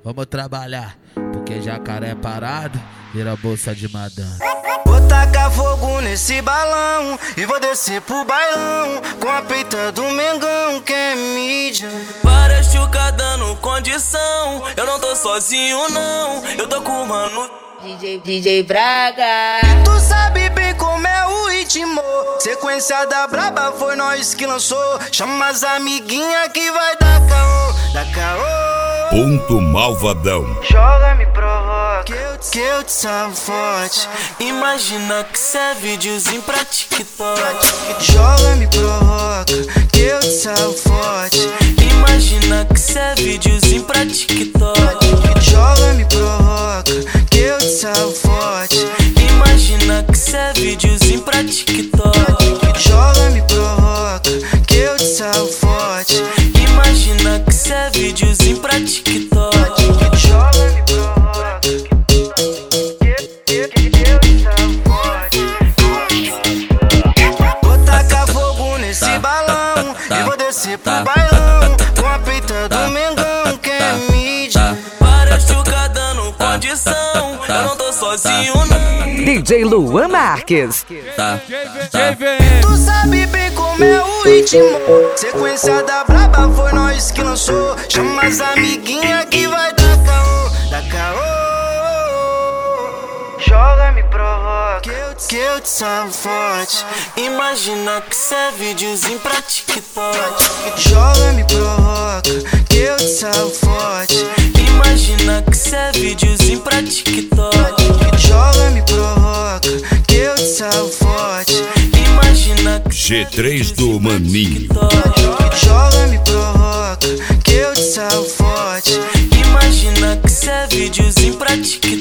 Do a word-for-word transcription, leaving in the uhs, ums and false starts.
vamos trabalhar, porque jacaré parado vira bolsa de madame. Vou tacar fogo nesse balão e vou descer pro bailão com a peita do Mengão que é mídia. Várias chuca dando condição, eu não tô sozinho não, eu tô com o mano D J, D J Braga. Tu sabe bem como é o ritmo, sequência da braba foi nós que lançou. Chama as amiguinha que vai dar caô, dar caô. Ponto Malvadão. Joga, me provoca, que eu te, que eu te salvo forte. Imagina que cê é videozinho pra TikTok. Joga, me provoca, que eu te salvo forte. Imagina que cê é videozinho pra TikTok. Joga, me provoca, que eu te salvo forte. Imagina que cê é videozinho pra TikTok. Joga, me provoca, que eu te salvo forte. Imagina que cê é videozinho pra TikTok. Joga, me provoca, que eu te salvo forte. Vou tacar fogo nesse balão e vou descer pro bailão com a peita do Mengão que é mídia. Várias chuca dando condição, eu não tô sozinho não. D J Luan Marques. Tá, Tu sabe bem como é o ritmo, sequência da braba foi nós que lançou. Chama as amiguinha que vai dar caô, dar caô. Joga, me provoca, que eu te, que eu te salvo forte. Imagina que cê é videozinho pra TikTok. Joga, me provoca, que eu te salvo forte. Imagina que cê é videozinho pra TikTok. Joga, me provoca, que eu te salvo forte. Imagina que G três do Maninho. Joga, me provoca, que eu te salvo forte. Imagina que cê é videozinho pra TikTok.